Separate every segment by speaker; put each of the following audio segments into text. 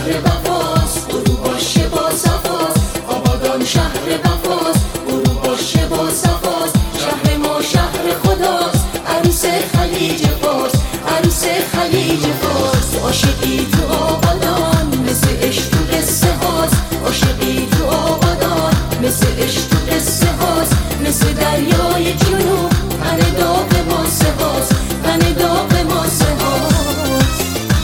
Speaker 1: شهر وفاست، برو باشه با صفاست. آبادان شهر وفاست، برو باشه با صفاست. شهر ما شهر خداست، عروس خلیج فارس، عروس خلیج فارس. عاشقی تو آبادان مثل عشق تو قصه هاست، عاشقی تو آبادان مثل عشق تو قصه هاست. مثل دریای جنوب تن داغ ماسه هاست، تن داغ ماسه هاست.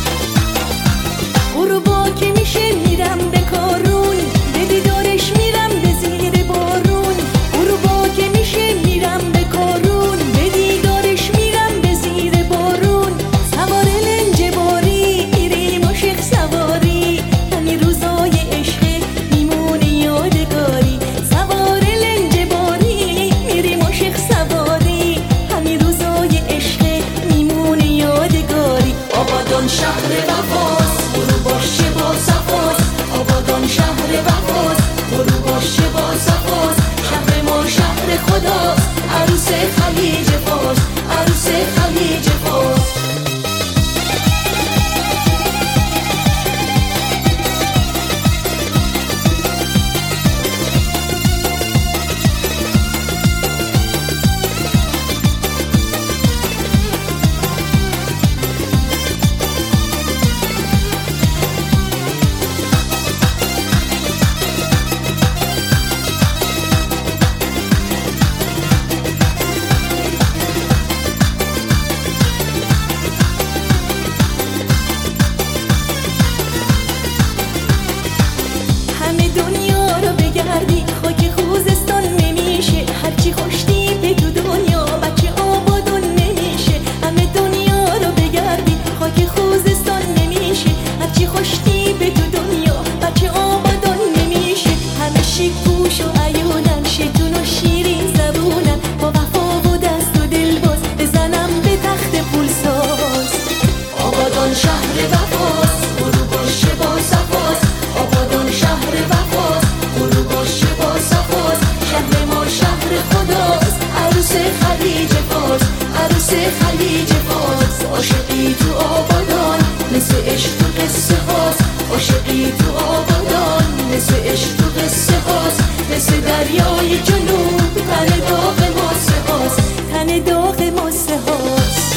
Speaker 1: غروبا که میشه میرم به کارون، به دیدارش میرم به زیر بارون. غروبا که میشه میرم به کارون، به دیدارش میرم به زیر بارون. سوار لنج باری میریم عاشق سواری، همین روزای عشق میمونه یادگاری. سوار لنج باری میریم عاشق سواری، همین روزای عشق میمونه یادگاری. آبادان شهر وفاست، برو باشه با صفاست. آبادان شهر وفاست، برو باشه با صفاست. شهر ما شهر خداست، عروس خلیج فارس، عروس خلیج فارس. همه دنیا رو بگردی خاک خوزستان نمیشه، هرچی خوشتی به تو دنیا بچه آبادان نمیشه. همه دنیا رو بگردی خاک خوزستان نمیشه، هرچی خوشتی به تو دنیا بچه آبادان نمیشه. همه شیک پوش و عیونن، شیطون و شیرین زبونن، با وفا و دست و دل باز بزنم به تخت پولساز. آبادان شهر وفاست، برو باشه با صفاست. آبادان شهر وفاست، برو باشه با صفاست. شهر ما شهر خداست، عروس خلیج فارس، عروس خلیج فارس. عاشقی تو آبادان مثل عشق تو قصه هاست، عاشقی تو آبادان مثل عشق تو قصه هاست. مثل دریای جنوب تن داغ ماسه هاست، تن داغ ماسه هاست.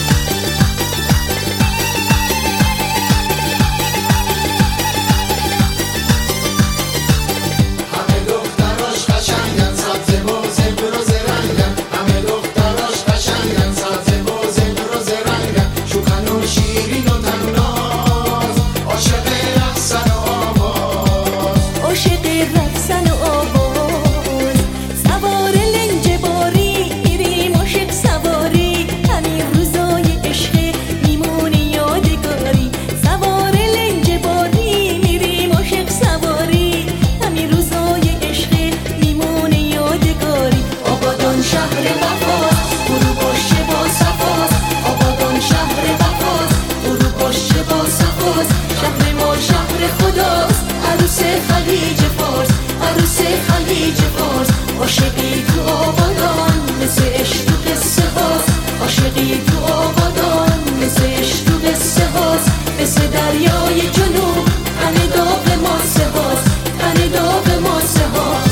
Speaker 1: شهر وفاست، برو باشه با صفاست. آبادان شهر وفاست، برو باشه با صفاست. شهر ما شهر خداست، عروس خلیج فارس، عروس خلیج فارس. عاشقی تو آبادان مثل عشق تو قصه هاست، عاشقی تو آبادان مثل عشق تو قصه هاست. مثل دریای جنوب تن داغ ماسه هاست، تن داغ ماسه هاست.